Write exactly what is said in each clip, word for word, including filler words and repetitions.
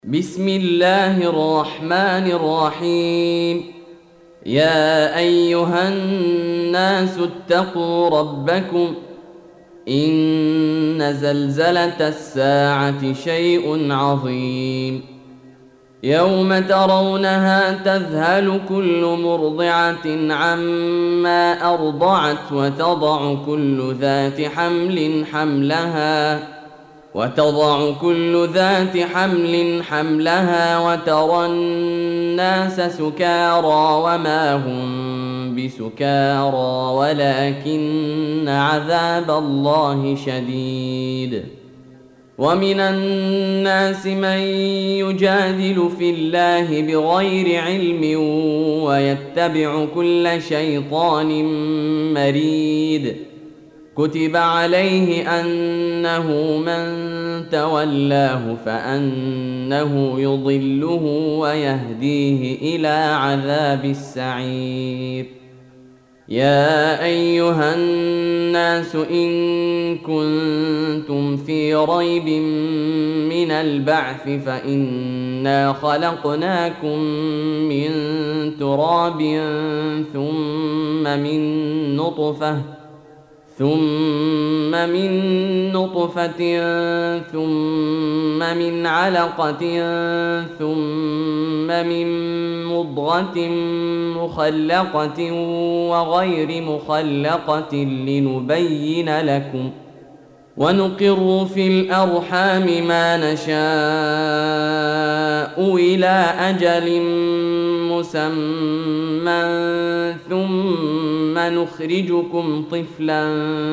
بسم الله الرحمن الرحيم. يا أيها الناس اتقوا ربكم إن زلزلة الساعة شيء عظيم يوم ترونها تذهل كل مرضعة عما أرضعت وتضع كل ذات حمل حملها وتضع كل ذات حمل حملها وترى الناس سكارى وما هم بسكارى ولكن عذاب الله شديد. ومن الناس من يجادل في الله بغير علم ويتبع كل شيطان مريد. كتب عليه أنه من تولاه فأنه يضله ويهديه إلى عذاب السعير. يا أيها الناس إن كنتم في ريب من البعث فإنا خلقناكم من تراب ثم من نطفة ثم من نطفة ثم من علقة ثم من مضغة مخلقة وغير مخلقة لنبين لكم ونقر في الأرحام ما نشاء إلى أجل مسمى ثم نخرجكم طفلا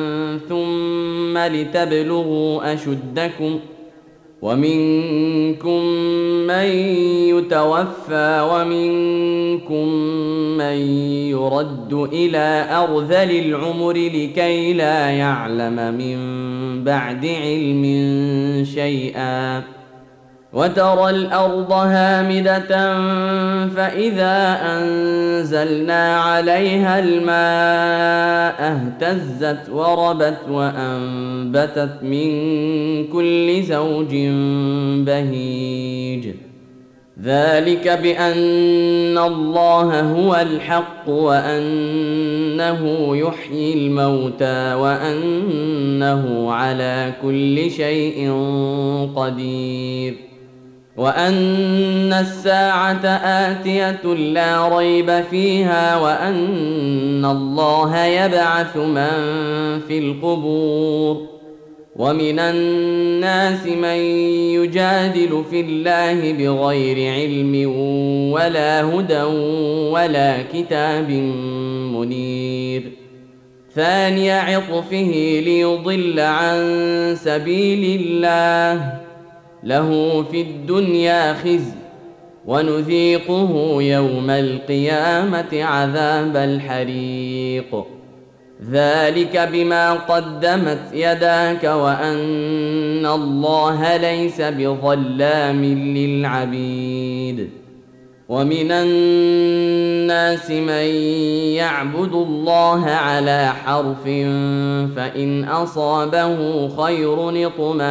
ثم لتبلغوا أشدكم ومنكم من يتوفى ومنكم من يرد إلى أرذل العمر لكي لا يعلم من بعد علم شيئا. وترى الأرض هامدة فإذا أنزلنا عليها الماء اهتزت وربت وأنبتت من كل زوج بهيج. ذلك بأن الله هو الحق وأنه يحيي الموتى وأنه على كل شيء قدير وأن الساعة آتية لا ريب فيها وأن الله يبعث من في القبور. ومن الناس من يجادل في الله بغير علم ولا هدى ولا كتاب منير. ثاني عطفه ليضل عن سبيل الله له في الدنيا خزي ونذيقه يوم القيامة عذاب الحريق. ذلك بما قدمت يداك وأن الله ليس بظلام للعبيد. ومن الناس من يعبد الله على حرف فإن أصابه خير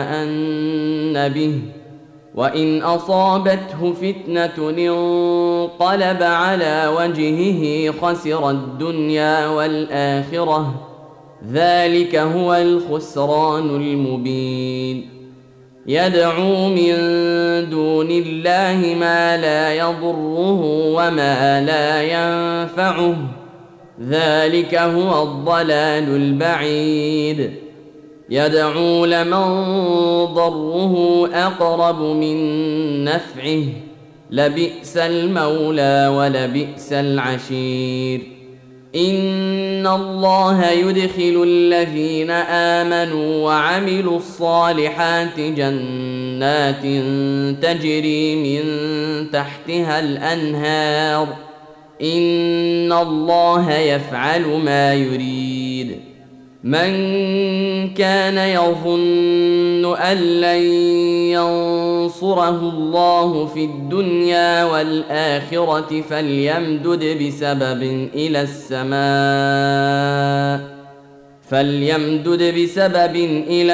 اطمأن به وإن أصابته فتنة انقلب على وجهه خسر الدنيا والآخرة ذلك هو الخسران المبين. يدعو من دون الله ما لا يضره وما لا ينفعه ذلك هو الضلال البعيد. يدعو لمن ضره أقرب من نفعه لبئس المولى ولبئس العشير. إن الله يدخل الذين آمنوا وعملوا الصالحات جنات تجري من تحتها الأنهار إن الله يفعل ما يريد. من كان يظن أن لن ينصره الله في الدنيا والآخرة فليمدد بسبب إلى السماء فليمدد بسبب إلى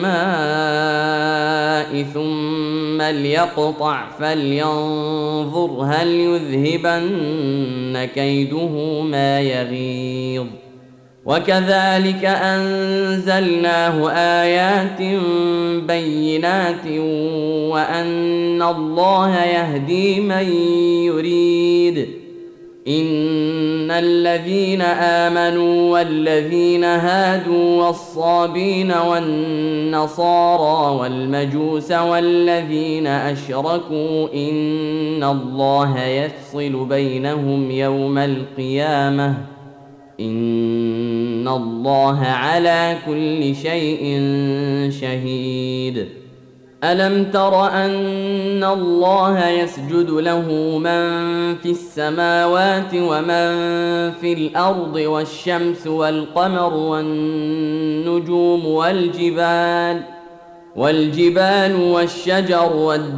السماء ثم ليقطع فلينظر هل يذهبن كيده ما يغيظ. وكذلك أنزلناه آيات بينات وأن الله يهدي من يريد. إن الذين آمنوا والذين هادوا والصابين والنصارى والمجوس والذين أشركوا إن الله يفصل بينهم يوم القيامة إن الله على كل شيء شهيد. ألم تر أن الله يسجد له من في السماوات ومن في الأرض والشمس والقمر والنجوم والجبال والجبال والشجر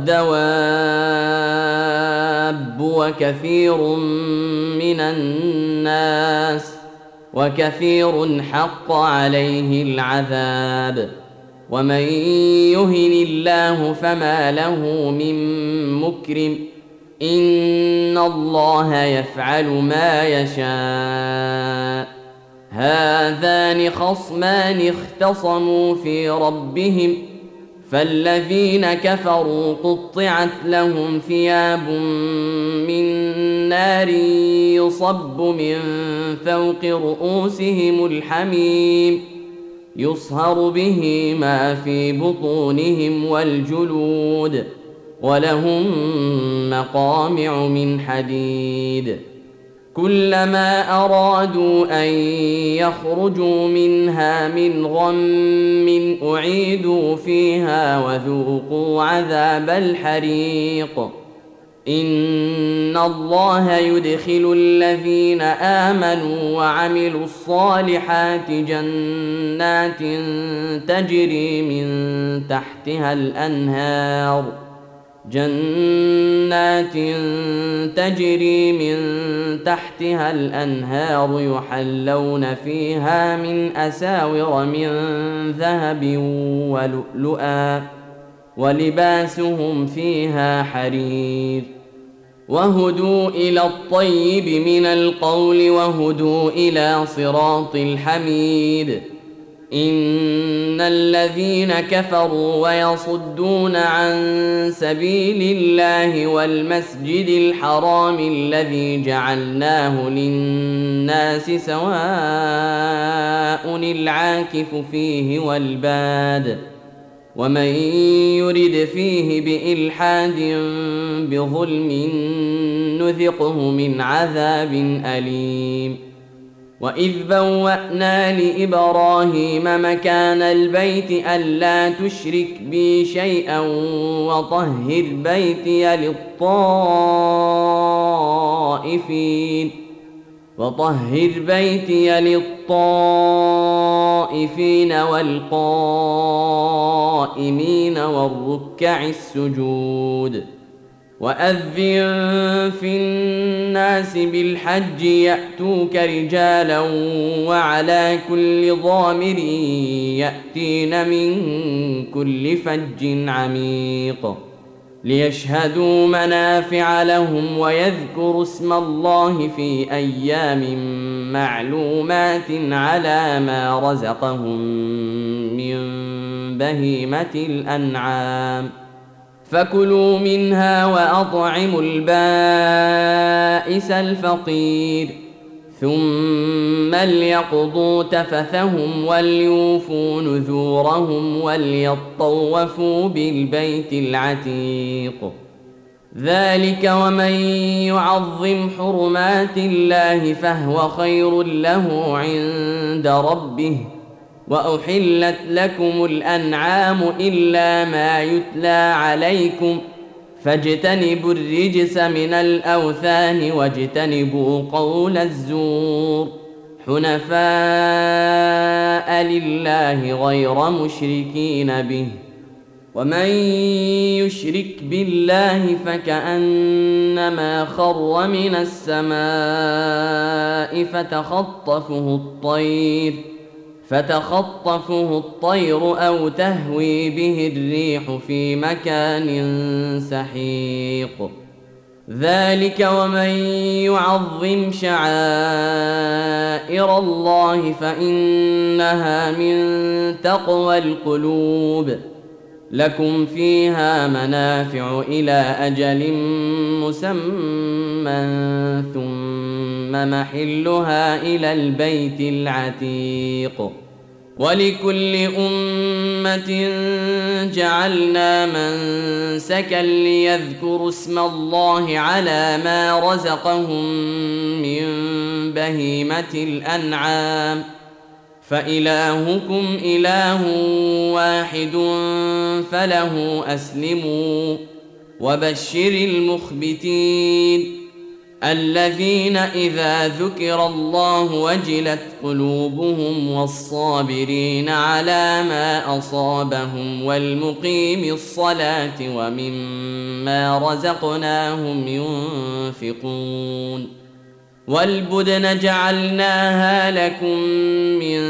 والدواب وكثير من الناس وكثير حق عليه العذاب ومن يهن الله فما له من مكرم إن الله يفعل ما يشاء. هذان خصمان اختصموا في ربهم فالذين كفروا قطعت لهم ثياب من نار يصب من فوق رؤوسهم الحميم يصهر به ما في بطونهم والجلود ولهم مقامع من حديد. كلما أرادوا أن يخرجوا منها من غم أعيدوا فيها وذوقوا عذاب الحريق. إن الله يدخل الذين آمنوا وعملوا الصالحات جنات تجري من تحتها الأنهار جنات تجري من تحتها الأنهار يحلون فيها من أساور من ذهب ولؤلؤا ولباسهم فيها حرير. وهدوا إلى الطيب من القول وهدوا إلى صراط الحميد. إن الذين كفروا ويصدون عن سبيل الله والمسجد الحرام الذي جعلناه للناس سواء العاكف فيه والباد ومن يرد فيه بإلحاد بظلم نذقه من عذاب أليم. وإذ بوأنا لإبراهيم مكان البيت ألا تشرك بي شيئا وطهر بيتي للطائفين وطهر بيتي للطائفين والقائمين والركع السجود. وأذن في الناس بالحج يأتوك رجالا وعلى كل ضامر يأتين من كل فج عميق ليشهدوا منافع لهم ويذكروا اسم الله في أيام معلومات على ما رزقهم من بهيمة الأنعام فكلوا منها وأطعموا البائس الفقير ثم ليقضوا تفثهم وليوفوا نذورهم وليطوفوا بالبيت العتيق. ذلك ومن يعظم حرمات الله فهو خير له عند ربه. وأحلت لكم الأنعام إلا ما يتلى عليكم فاجتنبوا الرجس من الأوثان واجتنبوا قول الزور حنفاء لله غير مشركين به. ومن يشرك بالله فكأنما خر من السماء فتخطفه الطير فتخطفه الطير أو تهوي به الريح في مكان سحيق ذلك ومن يعظم شعائر الله فإنها من تقوى القلوب لكم فيها منافع إلى أجل مسمى ثم محلها إلى البيت العتيق ولكل أمة جعلنا منسكا ليذكروا اسم الله على ما رزقهم من بهيمة الأنعام فإلهكم إله واحد فله أسلموا وبشر المخبتين الذين إذا ذكر الله وجلت قلوبهم والصابرين على ما أصابهم والمقيم الصلاة ومما رزقناهم ينفقون والبدن جعلناها لكم من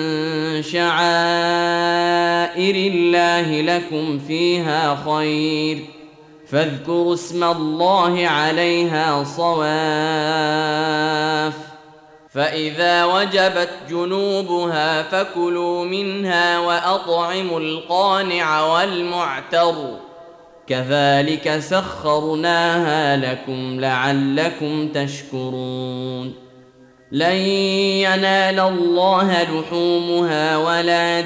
شعائر الله لكم فيها خير فاذكروا اسم الله عليها صواف فإذا وجبت جنوبها فكلوا منها وأطعموا القانع والمعتر كذلك سخرناها لكم لعلكم تشكرون لن ينال الله لحومها ولا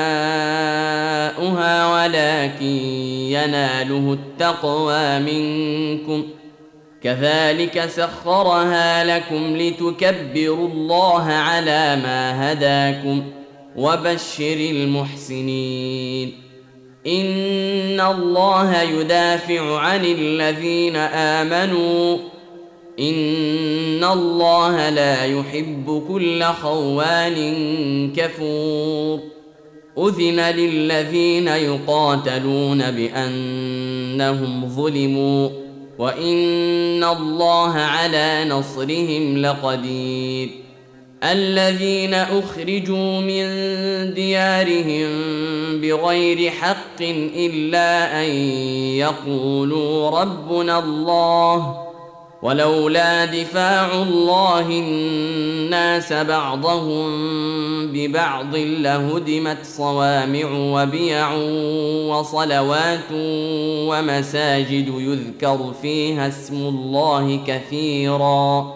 دماؤها ولكن يناله التقوى منكم كذلك سخرها لكم لتكبروا الله على ما هداكم وبشر المحسنين إن الله يدافع عن الذين آمنوا إن الله لا يحب كل خوان كفور أذن للذين يقاتلون بأنهم ظلموا وإن الله على نصرهم لقدير الذين أخرجوا من ديارهم بغير حق إلا أن يقولوا ربنا الله ولولا دفاع الله الناس بعضهم ببعض لهدمت صوامع وبيع وصلوات ومساجد يذكر فيها اسم الله كثيرا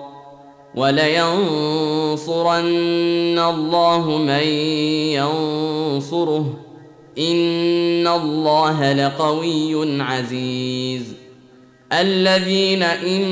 ولينصرن الله من ينصره إن الله لقوي عزيز الذين إن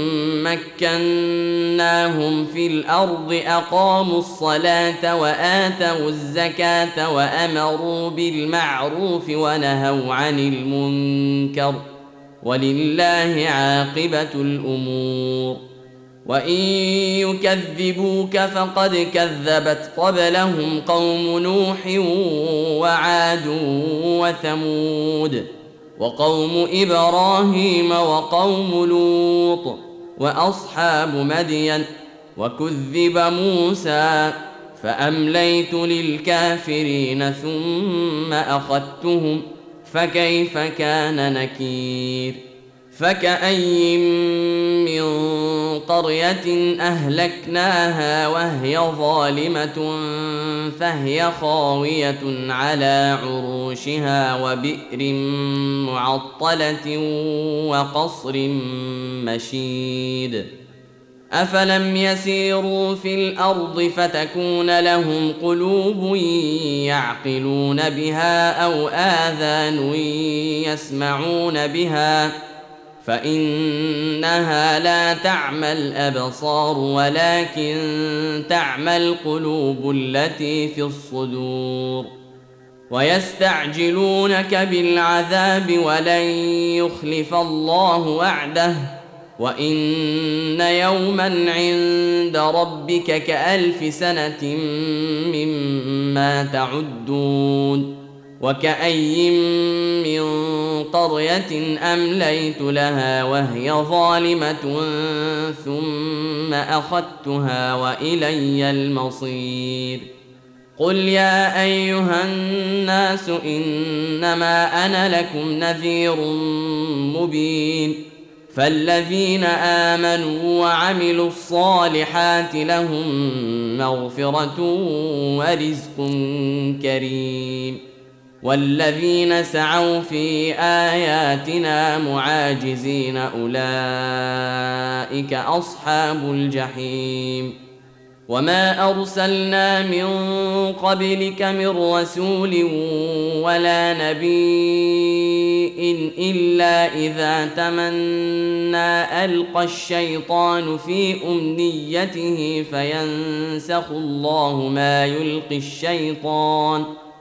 مكناهم في الأرض أقاموا الصلاة وآتوا الزكاة وأمروا بالمعروف ونهوا عن المنكر ولله عاقبة الأمور وإن يكذبوك فقد كذبت قبلهم قوم نوح وعاد وثمود وقوم إبراهيم وقوم لوط وأصحاب مدين وكذب موسى فأمليت للكافرين ثم أخذتهم فكيف كان نكير فكأي من قرية أهلكناها وهي ظالمة فهي خاوية على عروشها وبئر معطلة وقصر مشيد أفلم يسيروا في الأرض فتكون لهم قلوب يعقلون بها أو آذان يسمعون بها فإنها لا تعمى الأبصار ولكن تعمى القلوب التي في الصدور ويستعجلونك بالعذاب ولن يخلف الله وعده وإن يوما عند ربك كألف سنة مما تعدون وكأي من قرية أمليت لها وهي ظالمة ثم أخذتها وإلي المصير قل يا أيها الناس إنما أنا لكم نذير مبين فالذين آمنوا وعملوا الصالحات لهم مغفرة ورزق كريم والذين سعوا في آياتنا معاجزين أولئك أصحاب الجحيم وما أرسلنا من قبلك من رسول ولا نبي إلا إذا تمنى ألقى الشيطان في أمنيته فينسخ الله ما يلقي الشيطان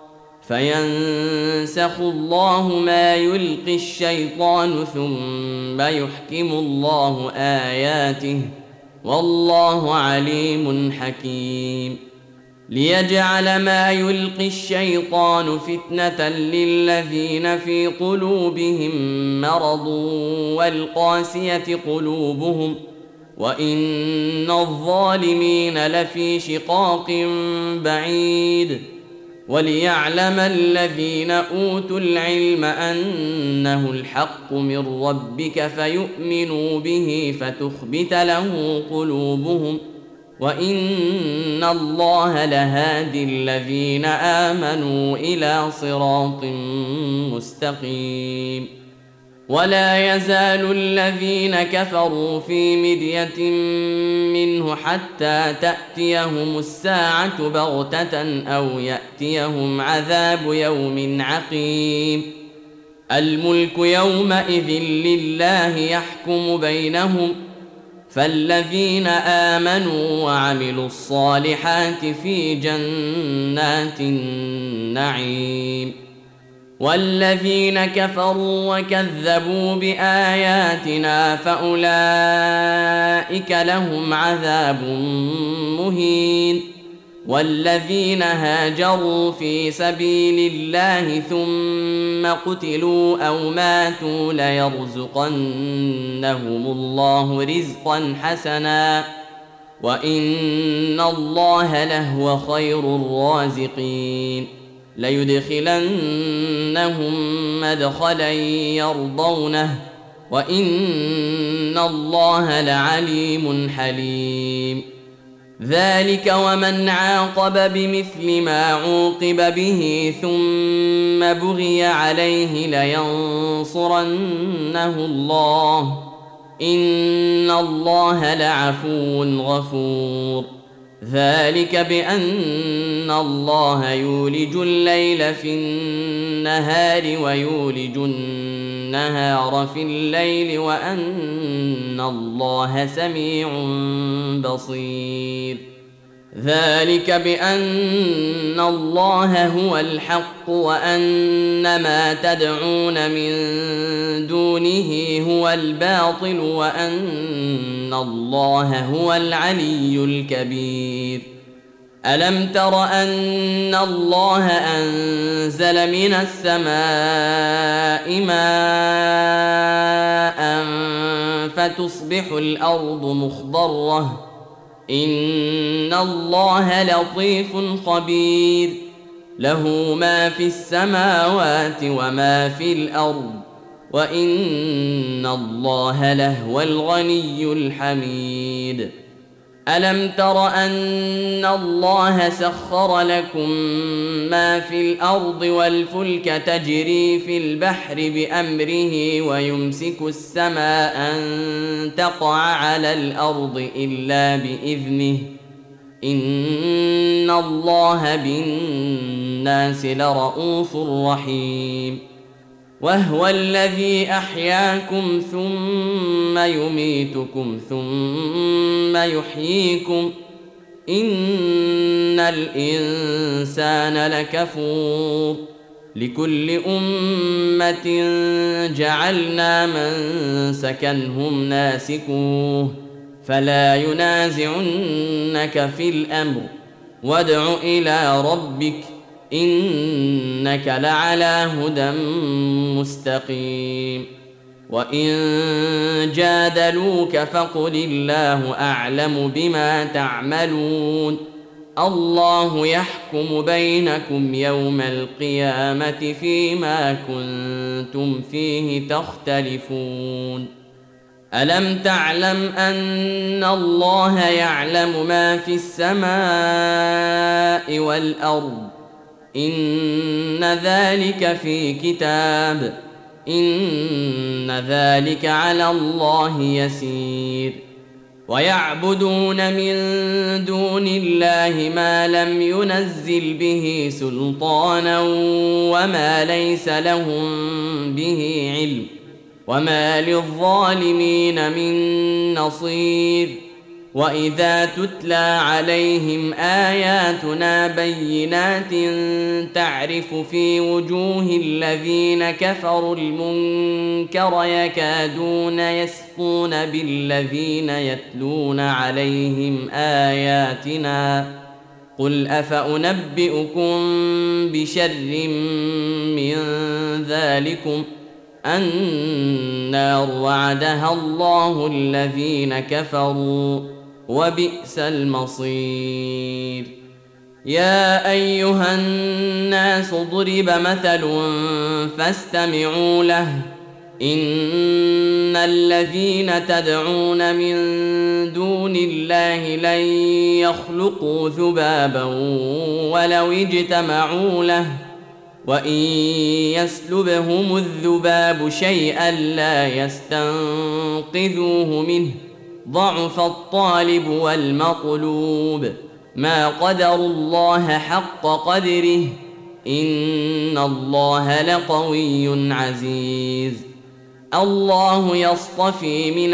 فينسخ الله ما يلقي الشيطان ثم يحكم الله آياته والله عليم حكيم ليجعل ما يلقي الشيطان فتنة للذين في قلوبهم مرض والقاسية قلوبهم وإن الظالمين لفي شقاق بعيد وليعلم الذين أوتوا العلم أنه الحق من ربك فيؤمنوا به فتخبت له قلوبهم وإن الله لهادي الذين آمنوا إلى صراط مستقيم ولا يزال الذين كفروا في مرية منه حتى تأتيهم الساعة بغتة أو يأتيهم عذاب يوم عقيم الملك يومئذ لله يحكم بينهم فالذين آمنوا وعملوا الصالحات في جنات النعيم والذين كفروا وكذبوا بآياتنا فأولئك لهم عذاب مهين والذين هاجروا في سبيل الله ثم قتلوا أو ماتوا ليرزقنهم الله رزقا حسنا وإن الله لهو خير الرازقين ليدخلنهم مدخلا يرضونه وإن الله لعليم حليم ذلك ومن عاقب بمثل ما عوقب به ثم بغي عليه لينصرنه الله إن الله لعفو غفور ذلك بأن الله يولج الليل في النهار ويولج النهار في الليل وأن الله سميع بصير ذلك بأن الله هو الحق وأن ما تدعون من دونه هو الباطل وأن الله هو العلي الكبير ألم تر أن الله أنزل من السماء ماء فتصبح الأرض مخضرة إن الله لطيف خبير له ما في السماوات وما في الأرض وإن الله لهو الغني الحميد ألم تر أن الله سخر لكم ما في الأرض والفلك تجري في البحر بأمره ويمسك السماء أن تقع على الأرض إلا بإذنه إن الله بالناس لرءوف رحيم وهو الذي أحياكم ثم يميتكم ثم يحييكم إن الإنسان لكفور لكل أمة جعلنا منسكا هم ناسكوه فلا ينازعنك في الأمر وادع إلى ربك إنك لعلى هدى مستقيم وإن جادلوك فقل الله أعلم بما تعملون الله يحكم بينكم يوم القيامة فيما كنتم فيه تختلفون. ألم تعلم أن الله يعلم ما في السماء والأرض؟ إن ذلك في كتاب، إن ذلك على الله يسير. ويعبدون من دون الله ما لم ينزل به سلطانا وما ليس لهم به علم، وما للظالمين من نصير. وإذا تتلى عليهم آياتنا بينات تعرف في وجوه الذين كفروا المنكر يكادون يسطون بالذين يتلون عليهم آياتنا. قل أفأنبئكم بشر من ذلكم النار وعدها الله الذين كفروا وبئس المصير. يا أيها الناس ضرب مثل فاستمعوا له. إن الذين تدعون من دون الله لن يخلقوا ذبابا ولو اجتمعوا له، وإن يسلبهم الذباب شيئا لا يستنقذوه منه، ضعف الطالب والمطلوب. ما قدروا الله حق قدره، إن الله لقوي عزيز. الله يصطفي من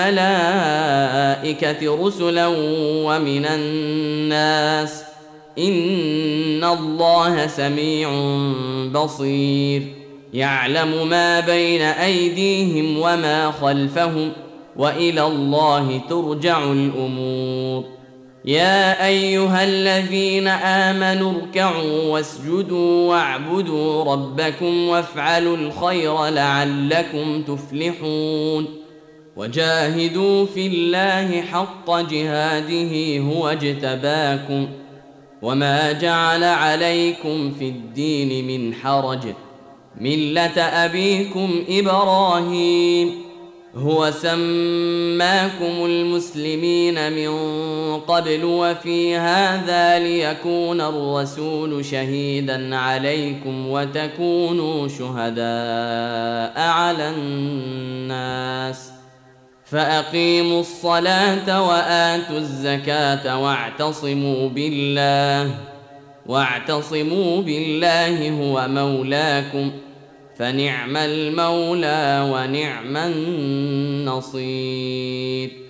الملائكة رسلا ومن الناس، إن الله سميع بصير. يعلم ما بين أيديهم وما خلفهم، وإلى الله ترجع الأمور. يا أيها الذين آمنوا اركعوا واسجدوا واعبدوا ربكم وافعلوا الخير لعلكم تفلحون. وجاهدوا في الله حق جهاده هو اجتباكم، وما جعل عليكم في الدين من حرج، ملة أبيكم إبراهيم هو سماكم المسلمين من قبل وفي هذا ليكون الرسول شهيدا عليكم وتكونوا شهداء على الناس. فأقيموا الصلاة وآتوا الزكاة واعتصموا بالله واعتصموا بالله هو مولاكم، فنعم المولى ونعم النصير.